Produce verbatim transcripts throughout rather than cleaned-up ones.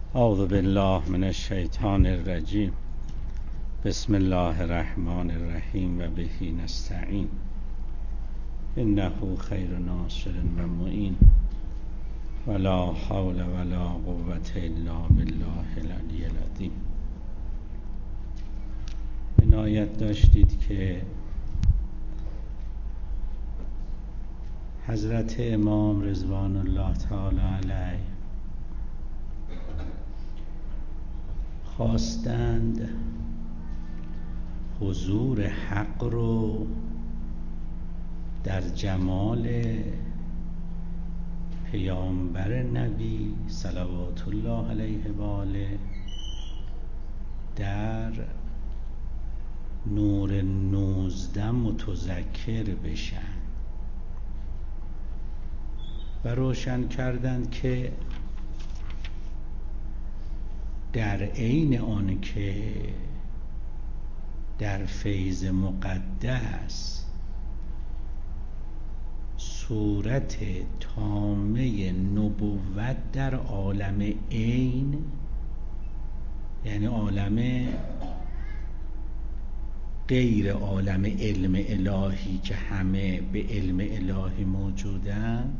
اعوذ بالله من الشیطان الرجیم. بسم الله الرحمن الرحیم و به نستعین. انه خیر ناصر و معین ولا حول ولا قوة الا بالله العلی العظیم. عنایت داشتید که حضرت امام رضوان الله تعالی علیه خواستند حضور حق رو در جمال پیامبر نبی صلوات الله علیه و آله در نور نوزده متذکر بشن و روشن کردند که در عین آن که در فیض مقدس صورت تامه نبوت در عالم عین، یعنی عالم غیر عالم علم الهی که همه به علم الهی موجودن،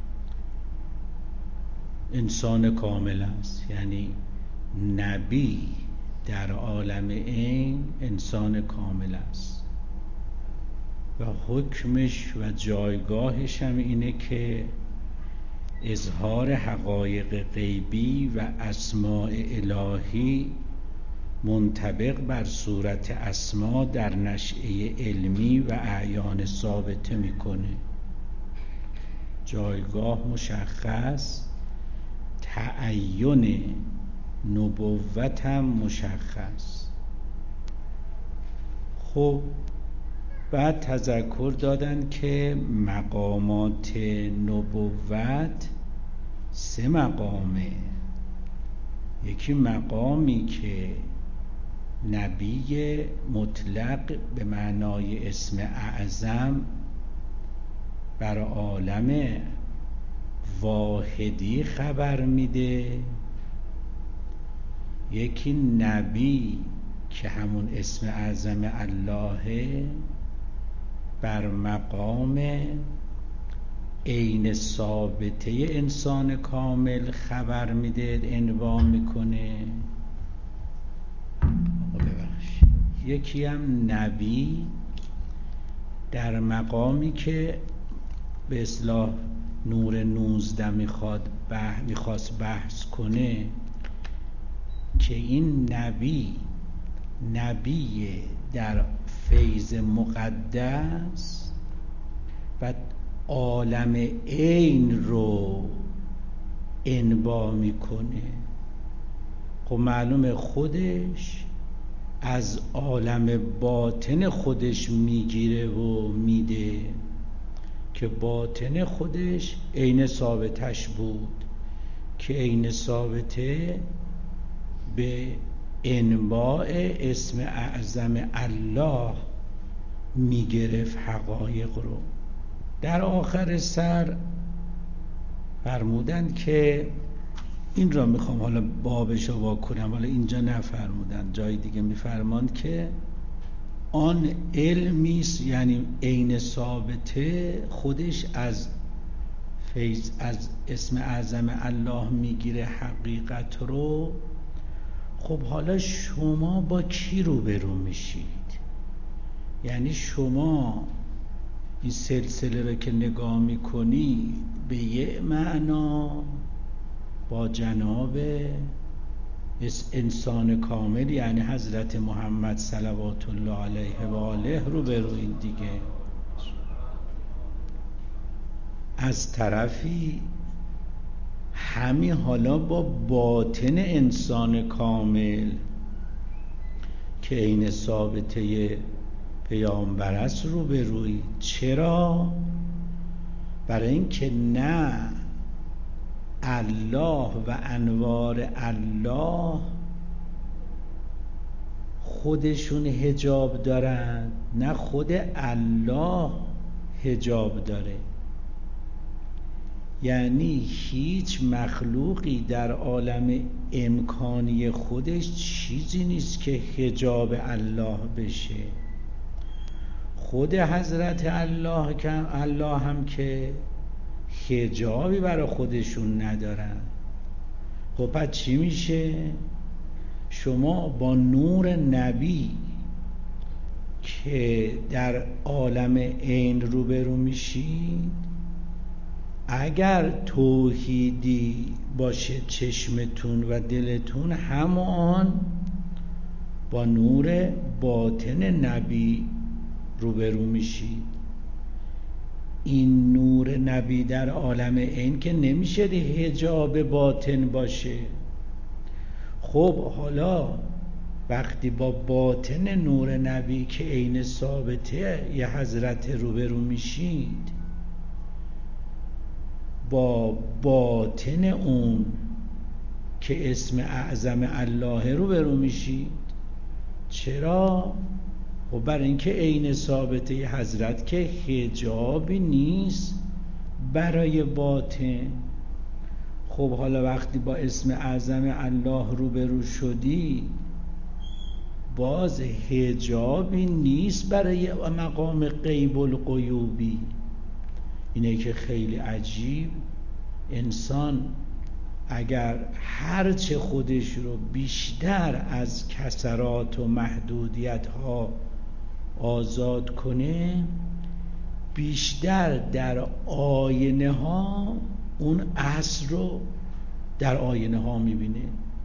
انسان کامل است. یعنی نبی در عالم عین انسان کامل است و حکمش و جایگاهش هم اینه که اظهار حقایق غیبی و اسماء الهی منطبق بر صورت اسما در نشأه علمی و اعیان ثابته میکنه. جایگاه مشخص، تعین نبوت هم مشخص. خب بعد تذکر دادن که مقامات نبوت سه مقامه. یکی مقامی که نبی مطلق به معنای اسم اعظم بر عالم واحدی خبر میده، یکی نبی که همون اسم اعظم الله بر مقام عین ثابته انسان کامل خبر میده، انواع میکنه. یکی هم نبی در مقامی که به اصطلاح نور نوزده میخواد بح... میخواست بحث کنه که این نبی نبی در فیض مقدس و عالم عین رو انبا میکنه. خب معلومه خودش از عالم باطن خودش میگیره و میده که باطن خودش عین ثابتش بود که عین ثابته به انباء اسم اعظم الله میگرفت حقایق رو. در آخر سر فرمودند که این را میخوام حالا بابش رو واکنم، حالا اینجا نفرمودند، جای دیگه میفرماند که آن علمیست، یعنی عین ثابته خودش از فیض از اسم اعظم الله میگیره حقیقت رو. خب حالا شما با کی روبرو میشید؟ یعنی شما این سلسله رو که نگاه میکنی به یه معنا با جناب انسان کامل یعنی حضرت محمد صلوات الله علیه و آله روبروید دیگه. از طرفی همین حالا با باطن انسان کامل که عین ثابته پیامبر است روبروی. چرا؟ برای اینکه نه الله و انوار الله خودشون حجاب دارن، نه خود الله حجاب داره. یعنی هیچ مخلوقی در عالم امکانی خودش چیزی نیست که حجاب الله بشه. خود حضرت الله که الله هم که حجابی برای خودشون ندارن. خب پس چی میشه؟ شما با نور نبی که در عالم عین روبرو میشید، اگر توحیدی باشه چشمتون و دلتون، همان با نور باطن نبی روبرو میشید. این نور نبی در عالم عین که نمیشه حجاب باطن باشه. خب حالا وقتی با باطن نور نبی که عین ثابته یه حضرت روبرو میشید، با باطن اون که اسم اعظم الله روبرو میشید. چرا؟ خب برای اینکه عین ثابته یه حضرت که حجابی نیست برای باطن. خب حالا وقتی با اسم اعظم الله روبرو شدی، باز حجابی نیست برای مقام غیب الغیوبی. اینه که خیلی عجیب، انسان اگر هرچه خودش رو بیشتر از کسرات و محدودیت ها آزاد کنه، بیشتر در آینه ها اون اصل رو در آینه ها میبینه.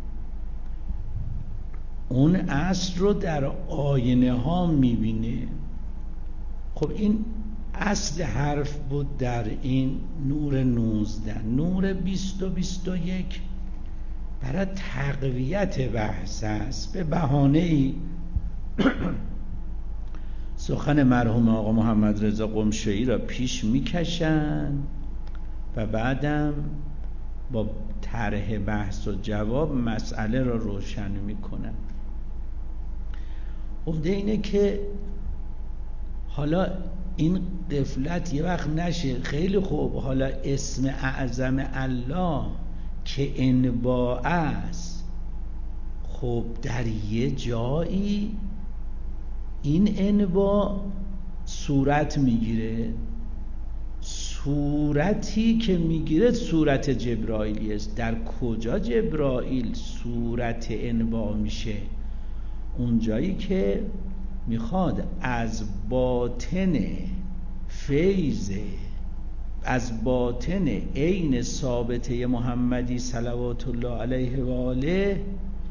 اون اصل رو در آینه ها میبینه. خب این اصل حرف بود در این نور نوزده. نور بیست و بیست و یک برای تقویت بحث است. به بهانه ای سخن مرحوم آقا محمد رضا قمشه‌ای را پیش میکشن و بعدم با طرح بحث و جواب مسئله را روشن میکنن. عمده اینه که حالا این غفلت یه وقت نشه. خیلی خوب، حالا اسم اعظم الله که انباء است، خب در یه جایی این انباء صورت میگیره. صورتی که میگیره صورت جبرائیلی است. در کجا جبرائیل صورت انباء میشه؟ اون جایی که میخواد از باطن فیض، از باطن عین ثابته محمدی صلوات الله علیه و آله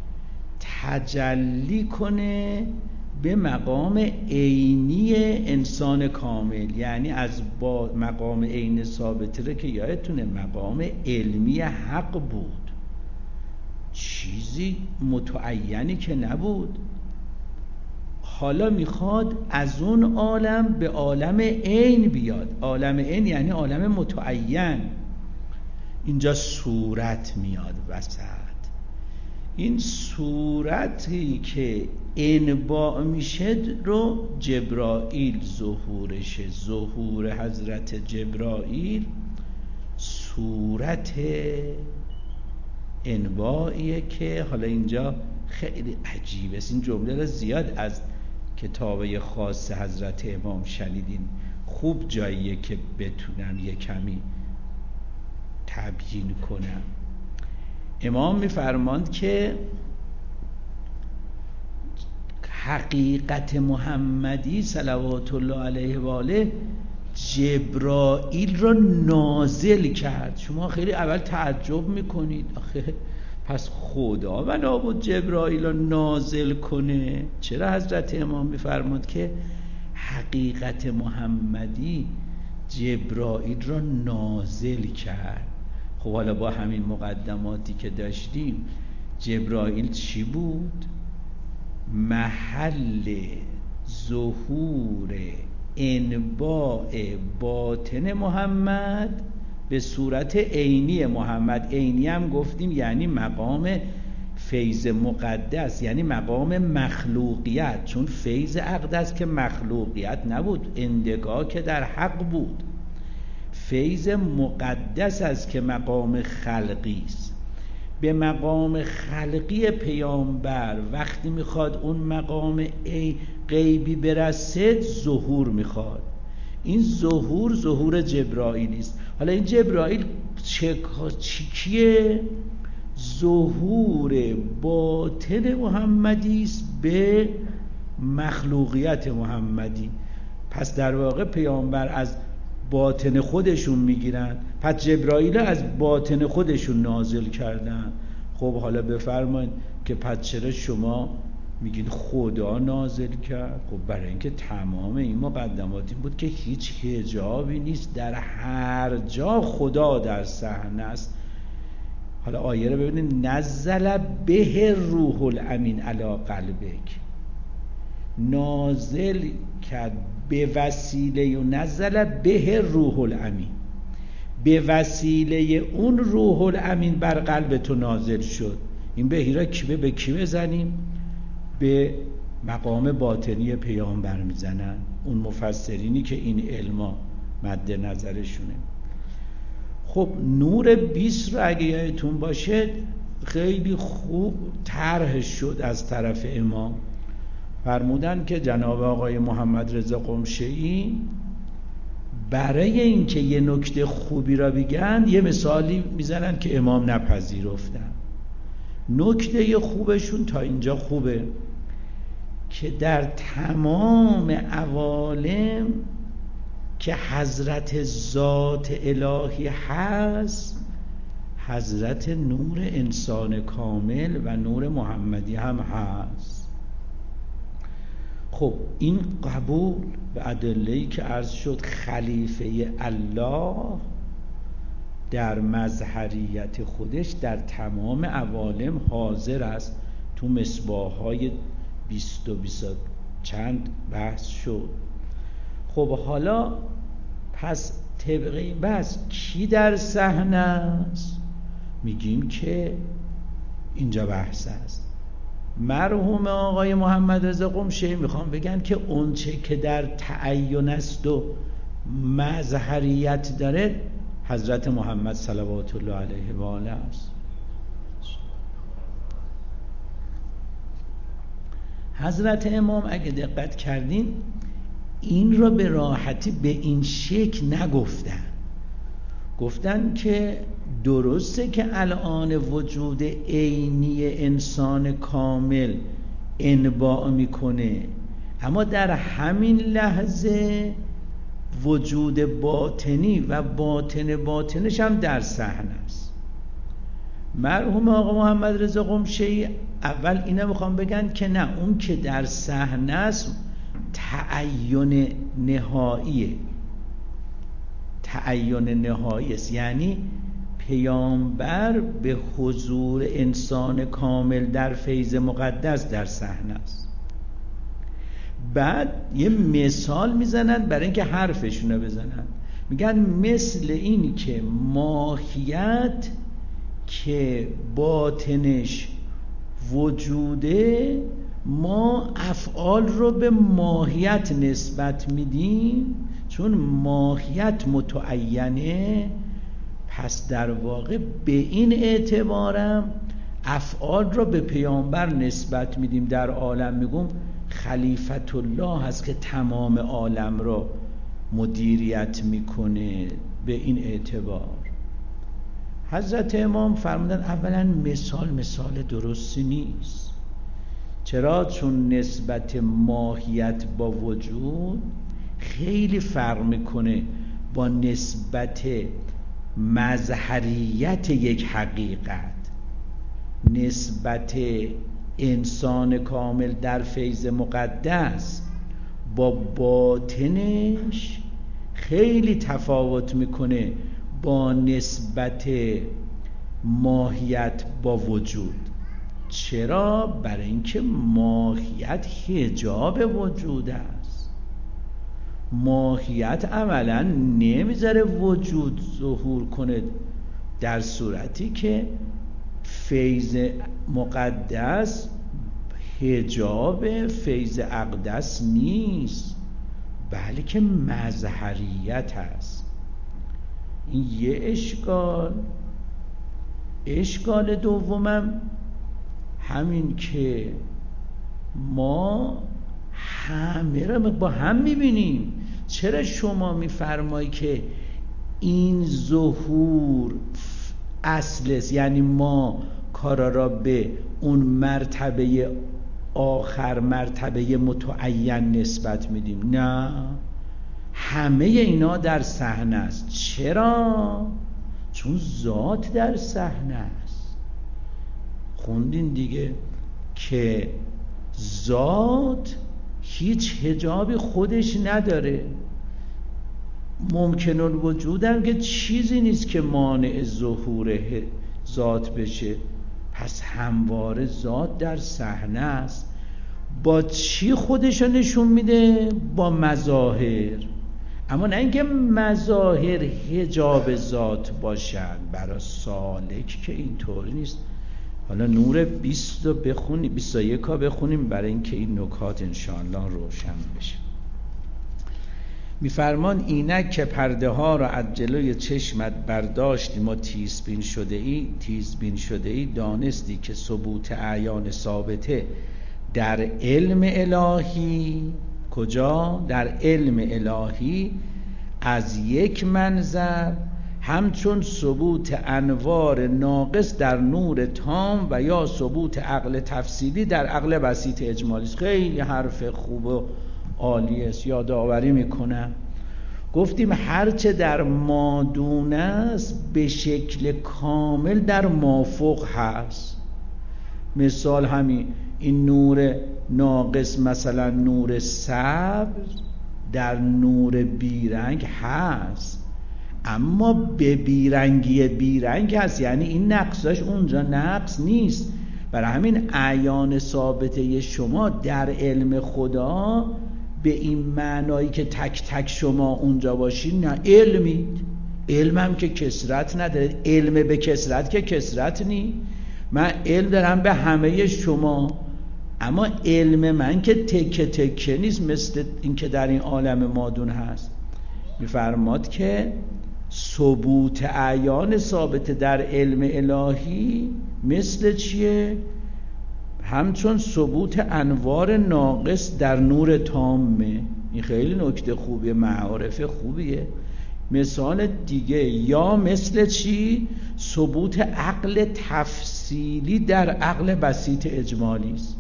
تجلی کنه به مقام عینی انسان کامل. یعنی از با مقام عین ثابته رو که یادتونه مقام علمی حق بود، چیزی متعینی که نبود. حالا میخواد از اون عالم به عالم عین بیاد. عالم عین یعنی عالم متعین. اینجا صورت میاد وسط. این صورتی که انباء میشه رو جبرائیل ظهورشه. ظهور حضرت جبرائیل صورت انباعیه که حالا اینجا خیلی عجیبه است. این جمله رو زیاد از کتابه خاص حضرت امام شنیدین. خوب جاییه که بتونم یه کمی تبیین کنم. امام میفرماند که حقیقت محمدی صلوات الله علیه و آله جبرائیل را نازل کرد. شما خیلی اول تعجب میکنید، آخه پس خدا بنا بود جبرائیل را نازل کنه؟ چرا حضرت امام میفرماد که حقیقت محمدی جبرائیل را نازل کرد؟ خب حالا با همین مقدماتی که داشتیم، جبرائیل چی بود؟ محل ظهور انباء باطن محمد به صورت عینی محمد. عینی هم گفتیم یعنی مقام فیض مقدس، یعنی مقام مخلوقیت. چون فیض اقدس که مخلوقیت نبود، اندگاه که در حق بود. فیض مقدس است که مقام خلقی است. به مقام خلقی پیامبر وقتی میخواد اون مقام غیبی برسد ظهور میخواد. این ظهور ظهور جبرائیلی است. حالا این جبرائیل چه کیه؟ ظهور باطن محمدی است به مخلوقیت محمدی. پس در واقع پیامبر از باطن خودشون میگیرن، پس جبرائیل از باطن خودشون نازل کردن. خب حالا بفرمایید که پس چرا شما میگین خدا نازل کرد؟ خب برای اینکه تمام این مقدمات این بود که هیچ حجابی نیست، در هر جا خدا در صحنه است. حالا آیه رو ببینید، نزل به روح الامین علی قلبک، نازل کرد به وسیله، و نزل به روح الامین، به وسیله اون روح الامین بر قلب تو نازل شد. این بهی را کی به کی بزنیم؟ به مقام باطنی پیامبر میزنن اون مفسرینی که این علما مد نظرشونه. خب نور بیست رو اگه یادتون باشه خیلی خوب طرح شد از طرف امام. فرمودن که جناب آقای محمد رضا قمشه‌ای برای اینکه یه نکته خوبی را بگن یه مثالی میزنن که امام نپذیرفتن. نکته خوبشون تا اینجا خوبه که در تمام عوالم که حضرت ذات الهی هست، حضرت نور انسان کامل و نور محمدی هم هست. خب این قبول به ادله‌ای که عرض شد خلیفه الله در مظهریت خودش در تمام عوالم حاضر است. تو مصباح‌های بیست و بیست چند بحث شد. خب حالا پس طبق این بحث کی در صحنه است؟ میگیم که اینجا بحث است. مرحوم آقای محمد رضا قمشه‌ای میخوام بگن که اون چه که در تعین است و مظهریت داره حضرت محمد صلوات الله علیه و آله است. حضرت امام اگه دقت کردین این را به راحتی به این شکل نگفتن. گفتن که درسته که الان وجود عینی انسان کامل انباع میکنه، اما در همین لحظه وجود باطنی و باطن باطنش هم در صحنه است. مرحوم آقا محمد رضا قمشه‌ای اول اینا میخوام بگن که نه، اون که در صحنه است تعین نهاییه، تعین نهایی است، یعنی پیامبر به حضور انسان کامل در فیض مقدس در صحنه است. بعد یه مثال میزنن برای اینکه حرفشونو بزنن، میگن مثل این که ماهیت که باطنش وجوده، ما افعال رو به ماهیت نسبت میدیم، چون ماهیت متعینه، پس در واقع به این اعتبارم افعال رو به پیامبر نسبت میدیم. در عالم میگم خلیفت الله هست که تمام عالم رو مدیریت میکنه. به این اعتبار حضرت امام فرمودن اولا مثال مثال درستی نیست. چرا؟ چون نسبت ماهیت با وجود خیلی فرق میکنه با نسبت مظهریت یک حقیقت. نسبت انسان کامل در فیض مقدس با باطنش خیلی تفاوت میکنه با نسبت ماهیت با وجود. چرا؟ برای اینکه ماهیت حجاب وجود است. ماهیت عملا نمیذاره وجود ظهور کنه، در صورتی که فیض مقدس حجاب فیض اقدس نیست، بلکه مظهریت هست. این یه اشکال. اشکال دومم همین که ما همه را با هم میبینیم. چرا شما میفرمایی که این ظهور اصل است، یعنی ما کارا را به اون مرتبه آخر، مرتبه متعین نسبت میدیم؟ نه، همه اینا در صحنه است. چرا؟ چون ذات در صحنه است. خوندین دیگه که ذات هیچ حجابی خودش نداره. ممکن الوجودم که چیزی نیست که مانع ظهور ذات بشه. پس همواره ذات در صحنه است. با چی خودشو نشون میده؟ با مظاهر. اما نه اینکه مظاهر حجاب ذات باشن. برای سالک که اینطوری نیست. حالا نور بیست رو بخونیم، بیست و یک رو بخونیم برای اینکه این نکات انشاءالله روشن بشه. میفرمان اینک که پرده ها را از جلوی چشمت برداشتیم و تیزبین شده ای تیزبین شده ای دانستی که ثبوت اعیان ثابته در علم الهی. کجا؟ در علم الهی از یک منظر همچون ثبوت انوار ناقص در نور تام و یا ثبوت عقل تفصیلی در عقل بسیط اجمالی است. خیلی حرف خوب و عالی است، یادآوری میکنم. گفتیم هرچه در مادون است به شکل کامل در مافوق هست. مثال همین این نور ناقص، مثلا نور سبز در نور بیرنگ هست، اما به بیرنگی بیرنگ هست، یعنی این نقصش اونجا نقص نیست. برای همین اعیان ثابته شما در علم خدا به این معنایی که تک تک شما اونجا باشین، نه، علمید. علمم که کثرت نداره. علم به کثرت که کثرت نی. من علم دارم به همه شما، اما علم من که تکه تکه نیست مثل این که در این عالم مادون هست. میفرماد که ثبوت اعیان ثابت در علم الهی مثل چیه؟ همچون ثبوت انوار ناقص در نور تامه. این خیلی نکته خوبیه، معارف خوبیه. مثال دیگه، یا مثل چی؟ ثبوت عقل تفصیلی در عقل بسیط اجمالی است.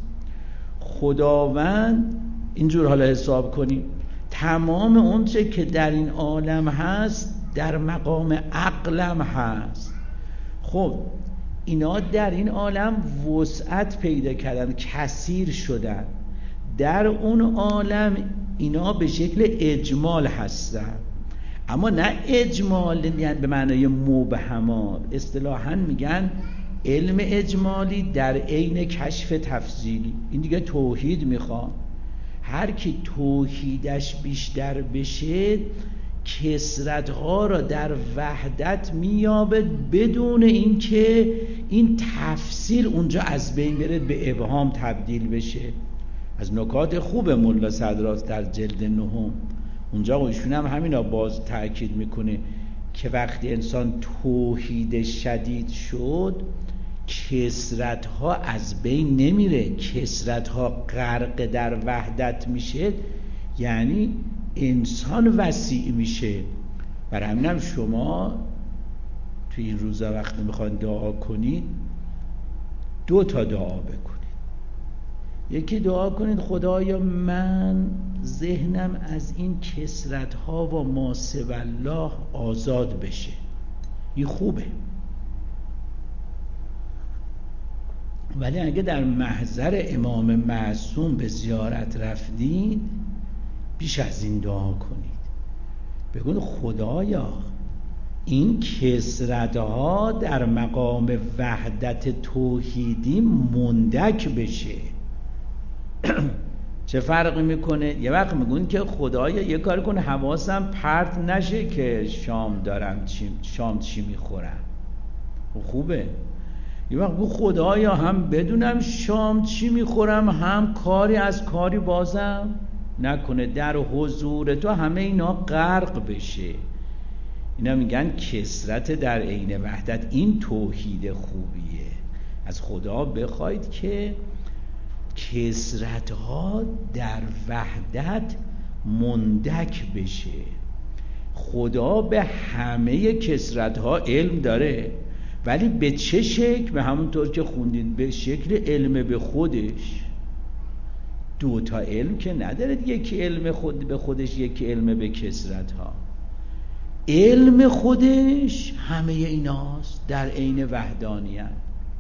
خداوند اینجور حالا حساب کنیم تمام اون چه که در این عالم هست در مقام عقلم هست. خب اینا در این عالم وسعت پیدا کردن، کثیر شدن. در اون عالم اینا به شکل اجمال هستن، اما نه اجمال یعنی به معنای مبهمات. اصطلاحاً میگن علم اجمالی در عین کشف تفضیلی. این دیگه توحید میخواد. هر کی توحیدش بیشتر بشه کثرت‌ها را در وحدت میابه بدون اینکه این تفصیل اونجا از بین بره، به ابهام تبدیل بشه. از نکات خوب ملا صدرات در جلد نهم اونجا ایشون هم همینا باز تأکید میکنه که وقتی انسان توحید شدید شد کثرت‌ها از بین نمیره، کثرت‌ها غرق در وحدت میشه، یعنی انسان وسیع میشه. برای همینم شما توی این روزا وقتی میخواین دعا کنید دو تا دعا بکنید. یکی دعا کنید خدایا من ذهنم از این کثرت‌ها و ما سوی الله آزاد بشه. این خوبه. ولی اگه در محضر امام معصوم به زیارت رفتید بیش از این دعا کنید. بگوید خدایا این کثرت‌ها در مقام وحدت توحیدی مندک بشه. چه فرقی میکنه؟ یه وقت میگون که خدایا یه کار کن حواسم پرت نشه که شام دارم چی شام چی میخورم. خوبه. یه وقت بگو خدایا هم بدونم شام چی میخورم هم کاری از کاری بازم نکنه، در حضور تو همه اینا غرق بشه. اینا میگن کثرت در عین وحدت. این توحید خوبیه. از خدا بخواید که کثرت‌ها در وحدت مندک بشه. خدا به همه کثرت‌ها علم داره، ولی به چه شکل؟ به همونطور که خوندید، به شکل علم به خودش. دو تا علم که نداره، یکی علم خود به خودش، یکی علم به کثرت‌ها. علم خودش همه ایناست در عین وحدانیت.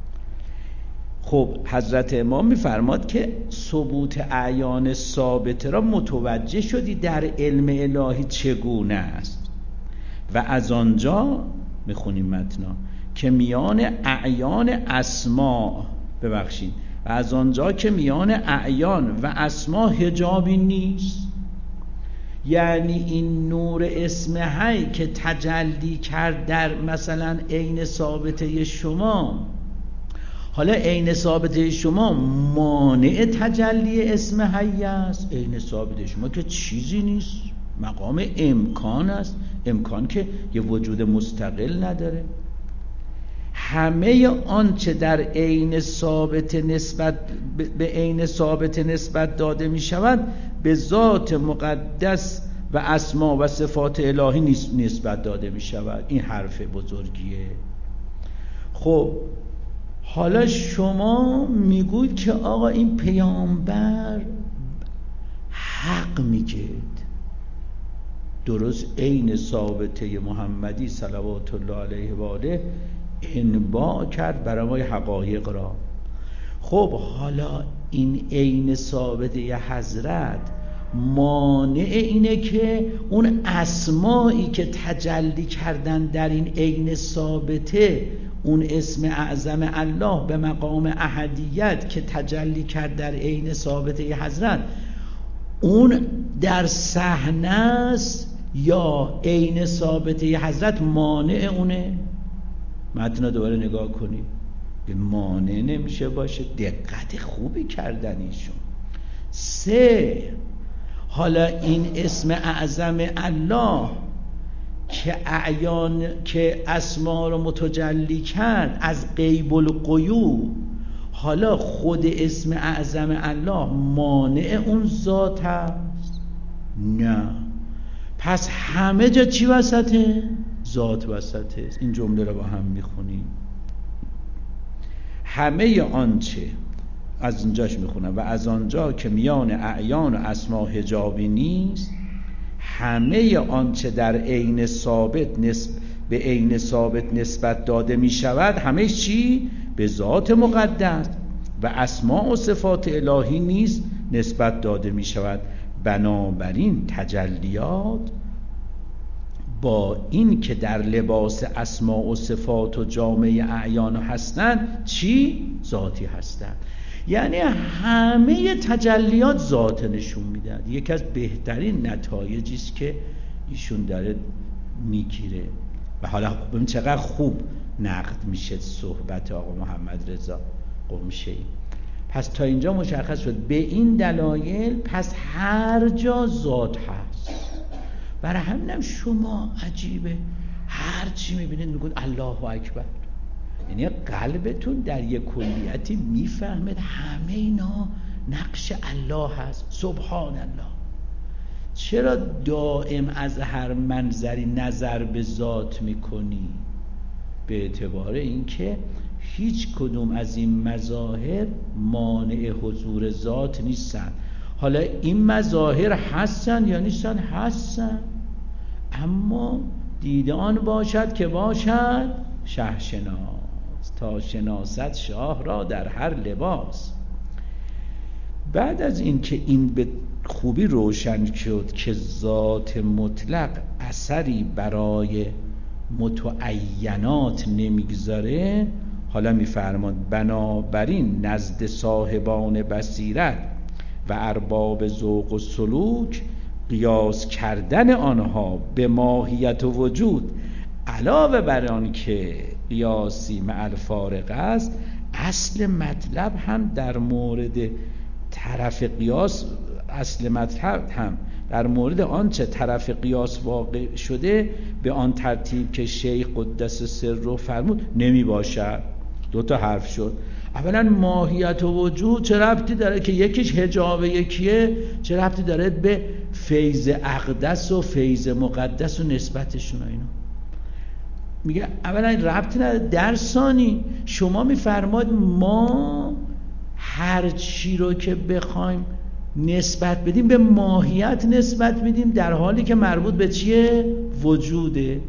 خب حضرت امام می‌فرماد که ثبوت اعیان ثابته را متوجه شدی در علم الهی چگونه است، و از آنجا میخونیم متنا که میان اعیان اسما ببخشید و از آنجا که میان اعیان و اسما حجابی نیست. یعنی این نور اسم حی که تجلی کرد در مثلا عین ثابته شما، حالا عین ثابته شما مانع تجلی اسم حی است؟ عین ثابته شما که چیزی نیست، مقام امکان است. امکان که یه وجود مستقل نداره. همه آنچه در عین ثابت نسبت به عین ثابت نسبت داده می شود به ذات مقدس و اسما و صفات الهی نسبت داده می شود. این حرف بزرگیه. خب حالا شما میگوید که آقا این پیامبر حق میگه، درست عین ثابته محمدی صلوات الله علیه و آله انباع کرد برای ما حقایق را. خب حالا این عین ثابته حضرت مانع اینه که اون اسمایی که تجلی کردن در این عین ثابته، اون اسم اعظم الله به مقام احدیت که تجلی کرد در عین ثابته حضرت، اون در صحنه است یا عین ثابته حضرت مانع اونه؟ متن دوباره نگاه کنید. به مانع نمیشه باشه. دقت خوبی کردن ایشون. سه، حالا این اسم اعظم الله که اعیان که اسما رو متجلی کرد از غیب الغیوب، حالا خود اسم اعظم الله مانع اون ذات هست؟ نه. پس همه جا چی وسطه؟ ذات وسطه. این جمله رو با هم میخونیم. همه آنچه، از اینجاش میخونم، و از آنجا که میان اعیان و اسما حجابی نیست، همه آنچه در عین ثابت نسب به عین ثابت نسبت داده می شود، همه چی به ذات مقدس و اسماء و صفات الهی نیز نسبت داده می شود. بنابراین تجلیات با این که در لباس اسماء و صفات و جامعه اعیان هستند، چی؟ ذاتی هستند. یعنی همه تجلیات ذات نشون میدن. یکی از بهترین نتایجی است که ایشون داره میگیره. و حالا ببین چقدر خوب نقد میشه صحبت آقا محمد رضا قمشه‌ای. پس تا اینجا مشخص شد به این دلایل پس هر جا ذات هست. برای همینم شما عجیبه هر چی میبینید میگید الله اکبر، یعنی قلبتون در یک کلیتی میفهمید همه اینا نقش الله هست. سبحان الله. چرا دائم از هر منظری نظر به ذات میکنی؟ به اعتبار اینکه هیچ کدوم از این مظاهر مانع حضور ذات نیستن. حالا این مظاهر هستن یا نیستن؟ هستن، اما دیده آن باشد که باشد شه شناس، تا شناست شاه را در هر لباس. بعد از این که این به خوبی روشن شد که ذات مطلق اثری برای متعینات نمیگذاره، حالا میفرماد بنابراین نزد صاحبان بصیرت و ارباب ذوق و سلوک قیاس کردن آنها به ماهیت و وجود علاوه بر آن که قیاسی مع الفارق است، اصل مطلب هم در مورد طرف قیاس اصل مطلب هم در مورد آنچه طرف قیاس واقع شده به آن ترتیب که شیخ قدس سره فرمود نمی باشد. دو تا حرف شد. اولا ماهیت و وجود چه ربطی داره که یکیش حجاب یکیه، چه ربطی داره به فیض اقدس و فیض مقدس و نسبتشون اینا؟ میگه اولا ربطی نداره. در ثانی شما میفرماد ما هر چی رو که بخوایم نسبت بدیم به ماهیت نسبت میدیم، در حالی که مربوط به چیه؟ وجوده.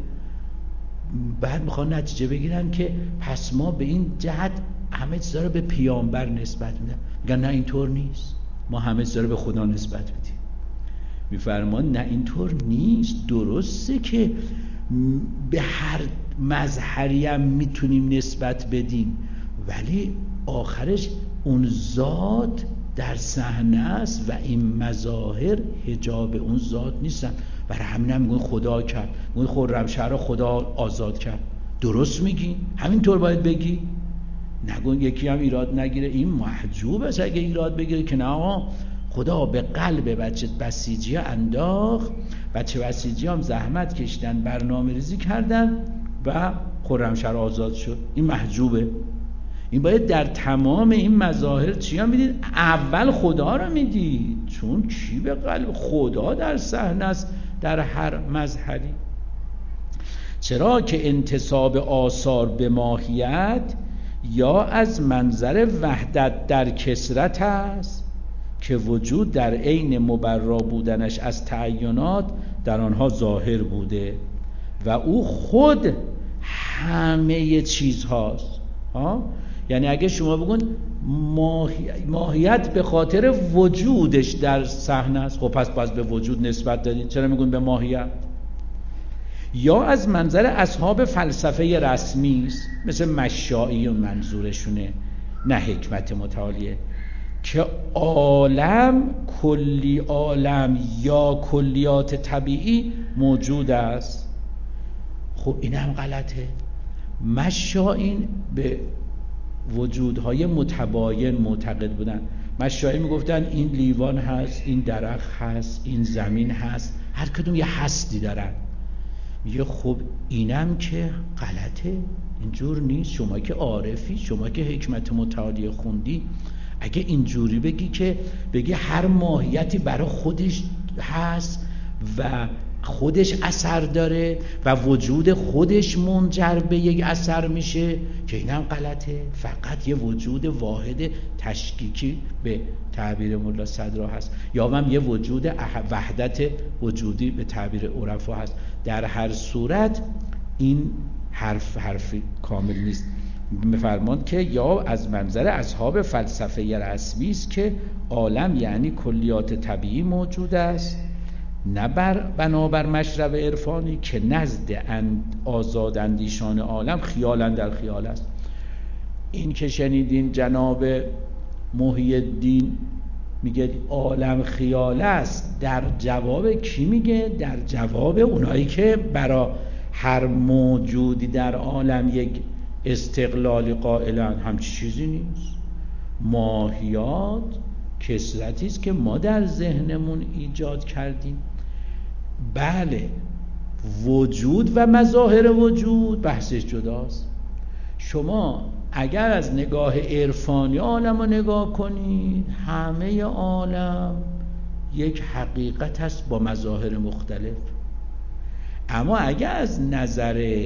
بعد میخوان نتیجه بگیرن که پس ما به این جهت همه چیزا رو به پیامبر نسبت میدن. میگن نه اینطور نیست، ما همه چیزا رو به خدا نسبت میدیم. میفرمان نه اینطور نیست، درسته که به هر مظهری هم میتونیم نسبت بدیم، ولی آخرش اون ذات در صحنه است و این مظاهر حجاب اون ذات نیستن. برای همین هم میگن خدا کرد، میگن خرمشهر خدا آزاد کرد. درست میگی؟ همینطور باید بگی. نگون یکی هم ایراد نگیره این محجوب است اگه ایراد بگیره که نه خدا به قلب بچه بسیجی انداخت، بچه بسیجی هم زحمت کشیدن، برنامه ریزی کردن و خرمشهر آزاد شد. این محجوبه. این باید در تمام این مظاهر چی هم میدید؟ اول خدا رو میدید، چون چی به قلب خدا در صحنه است در هر مظهری. چرا که انتساب آثار به ماهیت یا از منظر وحدت در کثرت است که وجود در عین مبرا بودنش از تعینات در آنها ظاهر بوده و او خود همه چیز هاست. ها؟ یعنی اگه شما بگون ماهیت به خاطر وجودش در صحنه است، خب پس باز به وجود نسبت دادید، چرا میگون به ماهیت؟ یا از منظر اصحاب فلسفه رسمی است، مثل مشائی و منظورشونه، نه حکمت متعالیه، که عالم کلی عالم یا کلیات طبیعی موجود است. خب این هم غلطه. مشائین به وجودهای متباین معتقد بودن. مشائی میگفتن این لیوان هست، این درخت هست، این زمین هست، هر کدوم یه هستی دارن. میگه خب اینم که غلطه، اینجور نیست. شما که عارفی، شما که حکمت متعالیه خوندی، اگه اینجوری بگی که بگی هر ماهیتی برای خودش هست و خودش اثر داره و وجود خودش منجر به یک اثر میشه، که اینم غلطه. فقط یه وجود واحد تشکیکی به تعبیر ملا صدرا هست، یا هم یه وجود وحدت وجودی به تعبیر عرفا هست. در هر صورت این حرف حرفی کامل نیست. می‌فرماند که یا از منظر اصحاب فلسفه رسمی است که عالم یعنی کلیات طبیعی موجود است، نه بر بنابر مشرب عرفانی که نزد آزاد اندیشان عالم خیال اندر خیال است. این که شنیدین جناب محی الدین میگه عالم خیال است، در جواب کی میگه؟ در جواب اونایی که برای هر موجودی در عالم یک استقلال قائلن. همچی چیزی نیست. ماهیات کثرتی است که ما در ذهنمون ایجاد کردیم. بله، وجود و مظاهر وجود بحثش جداست. شما اگر از نگاه عرفانی عالم رو نگاه کنید، همه عالم یک حقیقت است با مظاهر مختلف. اما اگر از نظر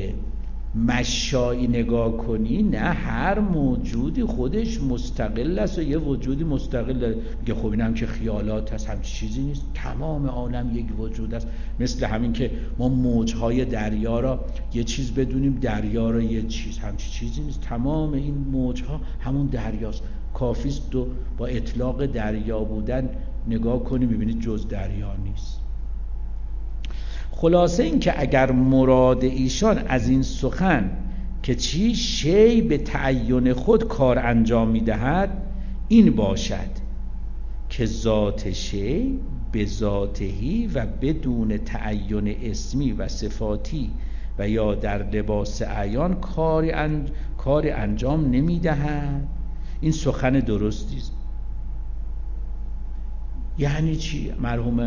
مشائی نگاه کنی، نه، هر موجودی خودش مستقل است و یه وجودی مستقل داره. میگه خب اینم که خیالات هست، همچی چیزی نیست. تمام عالم یک وجود است. مثل همین که ما موجهای دریا را یه چیز بدونیم، دریا را یه چیز، همچی چیزی نیست. تمام این موجها همون دریاست. کافیست تو با اطلاق دریا بودن نگاه کنی، میبینید جز دریا نیست. خلاصه این که اگر مراد ایشان از این سخن که چی شی به تعین خود کار انجام میدهد این باشد که ذات شی به ذاتهی و بدون تعین اسمی و صفاتی و یا در لباس عیان کار انج... کار انجام نمیدهد، این سخن درستی است. یعنی چی؟ مرحوم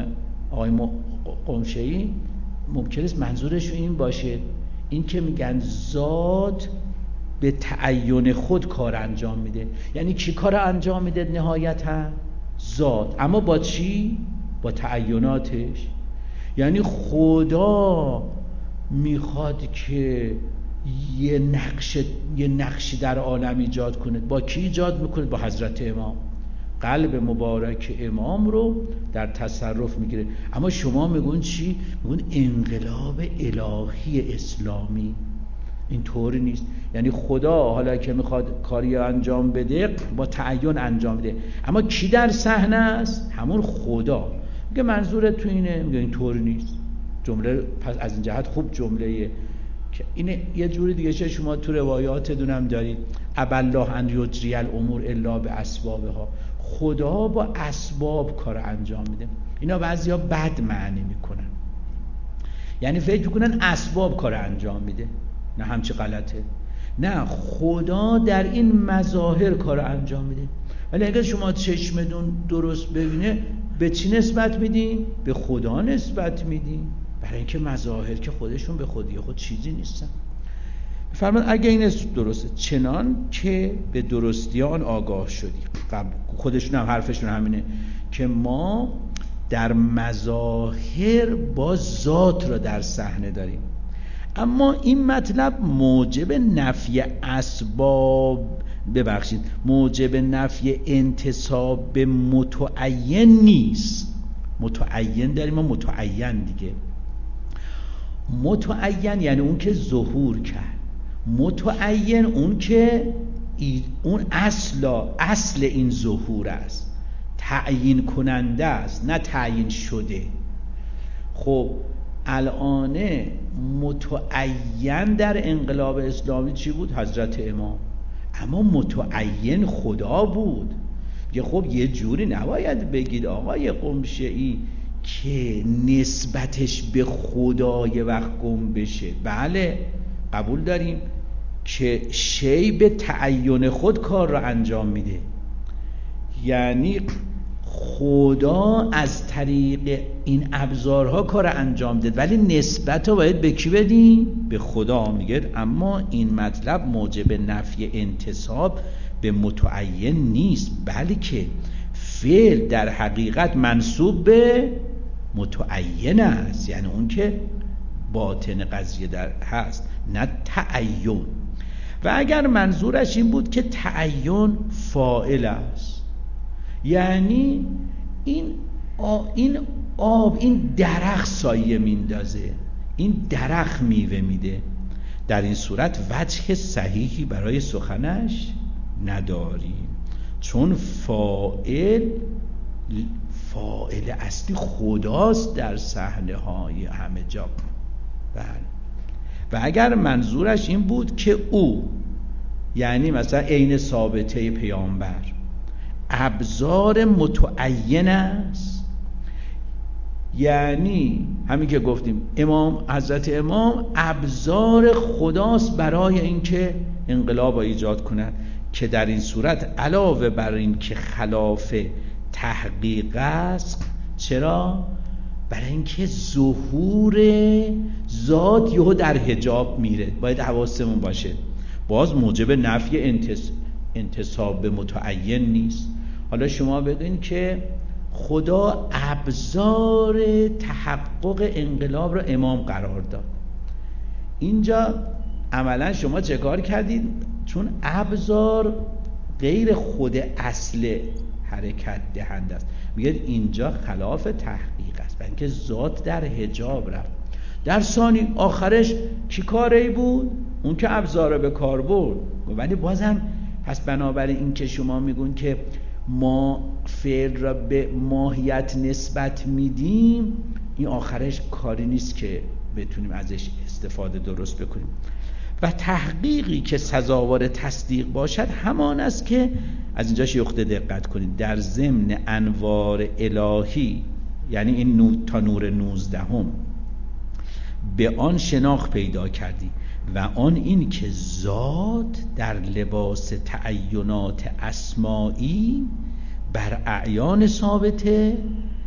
آقای قمشه‌ای ممکن است منظورش این باشه، این که میگن ذات به تعین خود کار انجام میده. یعنی چی کار انجام میده نهایتاً؟ ذات. اما با چی؟ با تعیناتش. یعنی خدا میخواد که یه نقش یه نقشی در عالم ایجاد کنه. با کی ایجاد میکنه؟ با حضرت امام. قلب مبارک امام رو در تصرف میگیره. اما شما میگون چی؟ میگون انقلاب الهی اسلامی. این طوری نیست. یعنی خدا حالا که میخواد کاری انجام بده با تعین انجام بده، اما کی در صحنه است؟ همون خدا. میگه منظورت تو اینه؟ میگه این طوری نیست. جمله پس از این جهت خوب جمله که اینه. یه جوری دیگه چه شما تو روایات دونم دارید ابالله ان یجری الامور الا باسبابها. خدا با اسباب کار انجام میده. اینا بعضیا بد معنی میکنن، یعنی فکر میکنن اسباب کار انجام میده. نه، همچی غلطه. نه، خدا در این مظاهر کار انجام میده. ولی اگر شما چشمتون درست ببینه، به چی نسبت میدین؟ به خدا نسبت میدین، برای اینکه مظاهر که خودشون به خودی خود چیزی نیستن. فرمان اگه این درسته، چنان که به درستی آن آگاه شدی. خودشون هم حرفشون همینه که ما در مظاهر با ذات را در صحنه داریم. اما این مطلب موجب نفی اسباب ببخشید موجب نفی انتساب به متعین نیست. متعین داریم ما متعین دیگه. متعین یعنی اون که ظهور کرد. متعین اون که اون اصلا اصل این ظهور است، تعیین کننده است، نه تعیین شده. خب الانه متعین در انقلاب اسلامی چی بود؟ حضرت امام. اما متعین خدا بود. یه خب یه جوری نباید بگید آقای قمشه‌ای که نسبتش به خدا یه وقت گم بشه. بله قبول داریم که شی به تعین خود کار را انجام میده. یعنی خدا از طریق این ابزارها کار انجام ده، ولی نسبت رو باید به کی بدیم؟ به خدا. میگه اما این مطلب موجب نفی انتساب به متعین نیست، بلکه فعل در حقیقت منسوب به متعین است، یعنی اون که باطن قضیه در هست، نه تعین. و اگر منظورش این بود که تعین فاعل است، یعنی این آب این آب این درخت سایه میندازه، این درخت میوه میده، در این صورت وجه صحیحی برای سخنش نداریم، چون فاعل فاعل اصلی خداست در صحنه های همه جا. بله. و اگر منظورش این بود که او، یعنی مثلا عین ثابته پیامبر ابزار متعین است، یعنی همین که گفتیم امام حضرت امام ابزار خداست برای اینکه انقلاب ایجاد کنند، که در این صورت علاوه بر این که خلاف تحقیق است، چرا؟ برای اینکه ظهور ذات یهو در حجاب میره. باید حواسمون باشه، باز موجب نفی انتص... انتصاب به متعین نیست. حالا شما بدونید که خدا ابزار تحقق انقلاب رو امام قرار داد. اینجا عملا شما چه کار کردید؟ چون ابزار غیر خود اصل حرکت دهنده است، میگه اینجا خلاف تحقیق است، برای اینکه ذات در حجاب رفت. در ثانی آخرش کی کاری بود؟ اون که ابزار رو به کار برد. ولی بازم پس بنابراین این که شما میگون که ما فعل را به ماهیت نسبت میدیم، این آخرش کاری نیست که بتونیم ازش استفاده درست بکنیم. و تحقیقی که سزاوار تصدیق باشد همان است که از اینجا شیخته دقت کنید در ضمن انوار الهی، یعنی این نور تا نور نوزدهم به آن شناخت پیدا کردی، و آن این که ذات در لباس تعینات اسمائی بر اعیان ثابته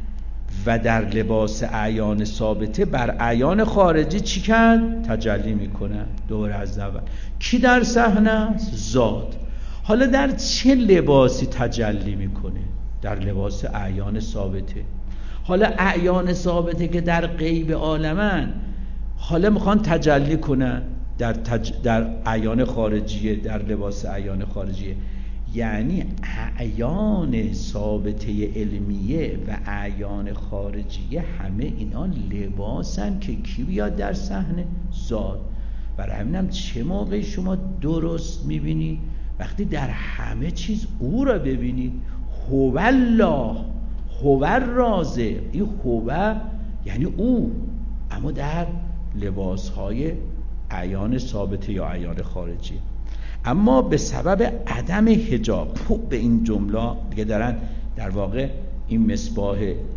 و در لباس اعیان ثابته بر اعیان خارجی چی کرد؟ تجلی میکنه. دوباره از اول کی در صحنه است؟ ذات. حالا در چه لباسی تجلی میکنه؟ در لباس اعیان ثابته. حالا اعیان ثابته که در غیب عالمن، حالا میخوان تجلی کنن در, تج... در اعیان خارجیه، در لباس اعیان خارجیه. یعنی اعیان ثابته علمیه و اعیان خارجیه همه اینا لباسن که کی بیاد در صحنه؟ ذات. برای همینم چه موقع شما درست میبینید؟ وقتی در همه چیز او را ببینید. هو الله، هو رازق. این هو یعنی او، اما در لباسهای اعیان ثابته یا اعیان خارجی. اما به سبب عدم حجاب، خوب به این جمله دیگه دارن در واقع این مصباح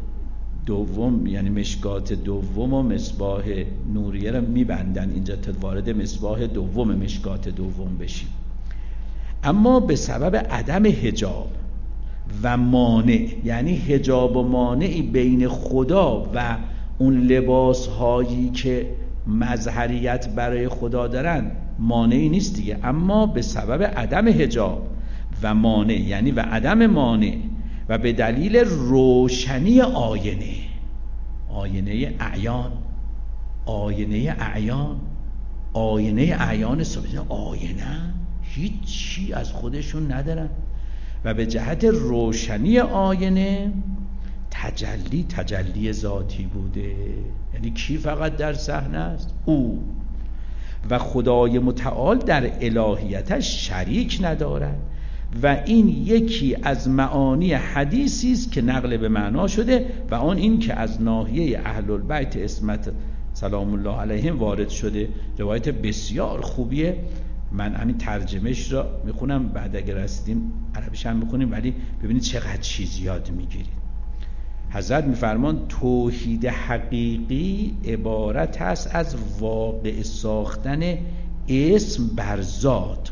دوم، یعنی مشکات دوم و مصباح نوریه رو میبندن اینجا تا وارد مصباح دوم مشکات دوم بشیم. اما به سبب عدم حجاب و مانع، یعنی حجاب و مانعی بین خدا و اون لباس هایی که مظهریت برای خدا دارن مانعی نیست دیگه. اما به سبب عدم حجاب و مانع، یعنی و عدم مانع و به دلیل روشنی آینه، آینه اعیان، آینه اعیان، آینه اعیان ثابته، آینه هیچی از خودشون ندارن و به جهت روشنی آینه تجلی تجلی ذاتی بوده. یعنی کی فقط در صحنه است؟ او. و خدای متعال در الهیتش شریک ندارد و این یکی از معانی حدیثی است که نقل به معنا شده و آن این که از ناحیه اهل البیت عصمت سلام الله علیهم وارد شده. روایت بسیار خوبیه. من همین ترجمهش را میخونم، بعد اگر رسیدیم عربیش هم میخونیم، ولی ببینید چقدر چیز یاد میگیرید. حضرت میفرمان توحید حقیقی عبارت است از واقع ساختن اسم بر ذات.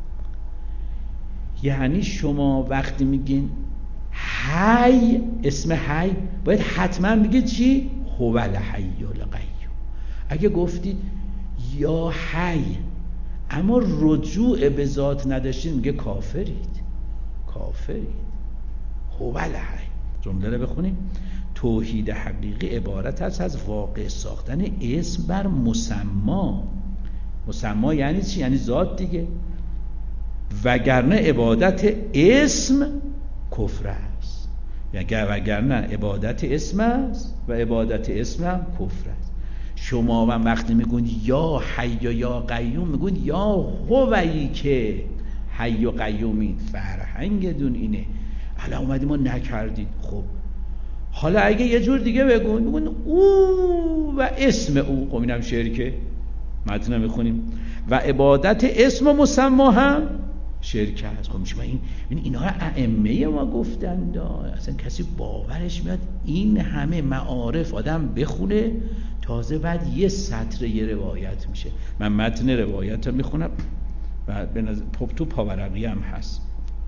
یعنی شما وقتی میگین حی، اسم حی، باید حتما بگید چی؟ هو الحی القیوم. اگه گفتید یا حی اما رجوع به ذات نداشتید میگه کافرید، کافرید. هو الحی. جمله رو بخونیم. توحید حقیقی عبارت است از واقع ساختن اسم بر مسما. مسما یعنی چی؟ یعنی ذات دیگه. وگرنه عبادت اسم کفر است. وگرنه عبادت اسم است و عبادت اسم هم کفر است. شما هم وقتی میگون یا حی و یا قیوم میگون یا هویی که حی و قیومی. فرهنگتون اینه. الان اومدیم ما نکردید. خب حالا اگه یه جور دیگه بگون، بگون او و اسم او. خب اینم شرکه، متن میخونیم و عبادت اسم و مسما هم شرک هست. خب میشه این اینا رو ائمه ما گفتند، اصلا کسی باورش میاد این همه معارف آدم بخونه تازه بعد یه سطر یه روایت میشه. من متن روایت رو میخونم و به نظر تو پاورقی هم هست.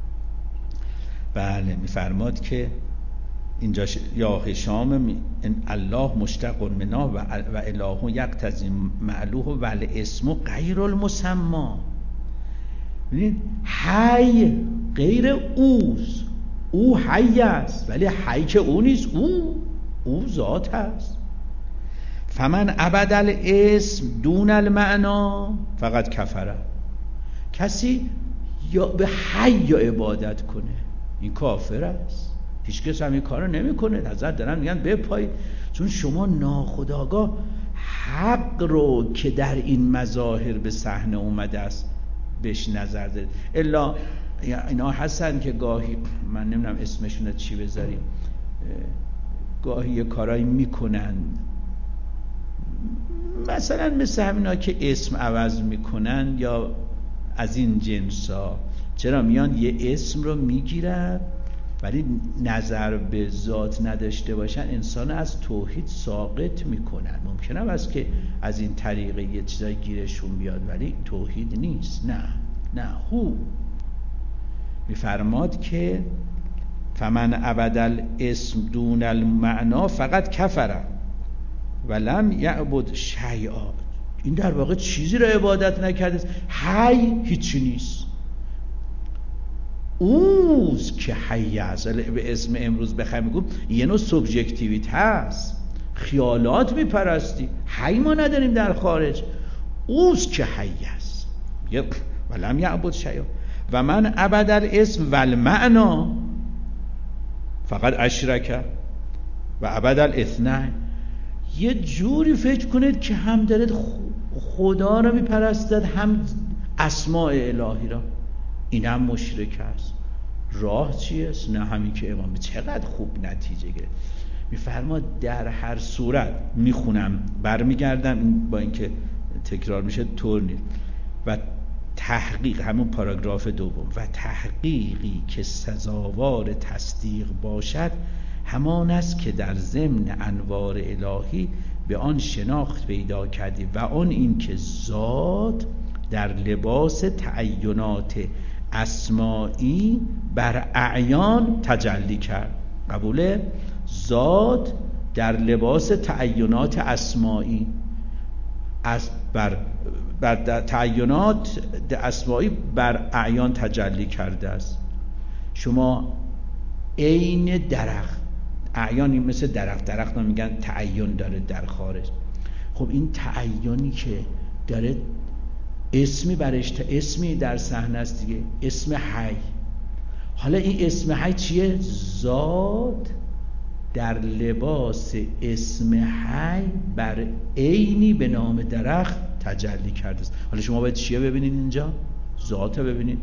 بله میفرماد که اینجا ش... یا هشام ان الله مشتق منه و اله یقتضی معلوه و الاسم غیر المسما. ببینید حی غیر اوست، او حی است ولی حی که او نیست، او او ذات است. فمن عبد الاسم دون المعنا فقط کفره. کسی یا به حی عبادت کنه این کافر است. هیچ کس هم این کارو نمیکنه. حضرت دارن میگن بپایید، چون شما ناخودآگاه حق رو که در این مظاهر به صحنه اومده است بهش نظر دارید. الا اینا هستن که گاهی من نمیدونم اسمشون چی بذاریم، گاهی یه کارایی میکنن، مثلا مثل همینا که اسم عوض میکنن یا از این جنسا. چرا میان یه اسم رو میگیرن ولی نظر به ذات نداشته باشن، انسان از توحید ساقط میکنن. ممکنه است که از این طریقه یه چیزای گیرشون بیاد ولی توحید نیست. نه نه. هو میفرماد که فمن عبد الاسم دون المعنا فقط کفر ولم یعبد شیئا. این در واقع چیزی را عبادت نکرده. حی هیچی نیست، اوست که حی است. به اسم امروز بخوایم بگم یه نوع سوبژکتیویته هست، خیالات میپرستی. حی ما نداریم در خارج، اوست که حی است. ولم یعبد شیئا و من عبد الاسم والمعنا فقط اشرک و عبد الاثنین. یه جوری فکر کنید که هم دارید خدا را میپرستد هم اسماء الهی را، این هم مشرک است. راه چیست؟ نه همین که امام چقدر خوب نتیجه گرفت. میفرماد در هر صورت، میخونم برمیگردم این با اینکه تکرار میشه طور نیست. و تحقیق، همون پاراگراف دوم، و تحقیقی که سزاوار تصدیق باشد همان است که در ضمن انوار الهی به آن شناخت پیدا کردی و آن این که ذات در لباس تعینات اسمائی بر اعیان تجلی کرد. قبوله؟ ذات در لباس تعینات اسمائی از بر بر تعینات اسمائی بر اعیان تجلی کرده است. شما عین درخت، اعیانی مثل درخت، درخت ها میگن تعین داره در خارج. خب این تعینی که داره اسمی برش، اسمی در صحنه است دیگه، اسم حی. حالا این اسم حی چیه؟ ذات در لباس اسم حی بر عینی به نام درخت تجلی کرده است. حالا شما باید چیه ببینید اینجا؟ ذات ببینید.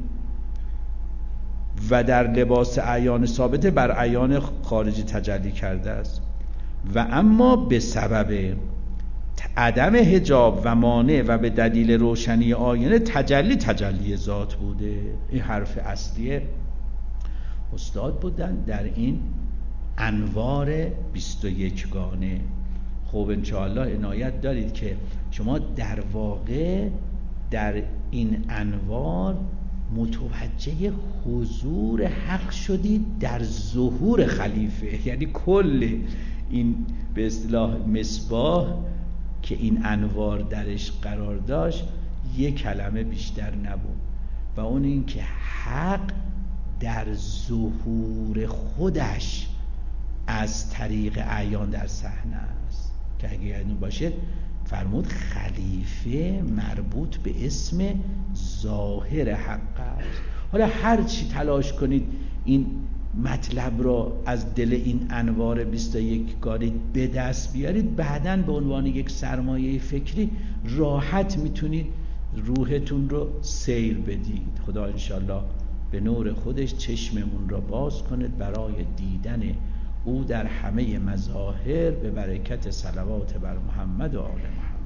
و در لباس اعیان ثابته بر اعیان خارجی تجلی کرده است. و اما به سبب عدم حجاب و مانع و به دلیل روشنی آینه تجلی تجلی ذات بوده. این حرف اصلی استاد بودن در این انوار بیست و یک گانه. خب انشاءالله عنایت دارید که شما در واقع در این انوار متوجه حضور حق شدید در ظهور خلیفه. یعنی کل این به اصطلاح مصباح که این انوار درش قرار داشت یک کلمه بیشتر نبود و اون این که حق در ظهور خودش از طریق اعیان در صحنه است. که اگه یادتون باشه فرمود خلیفه مربوط به اسم ظاهر حق است. حالا هر چی تلاش کنید این مطلب را از دل این انوار بیست و یک گانه به دست بیارید، بعداً به عنوان یک سرمایه فکری راحت میتونید روحتون رو سیر بدید. خدا انشالله به نور خودش چشممون را باز کند برای دیدن او در همه مظاهر به برکت صلوات بر محمد و آل محمد.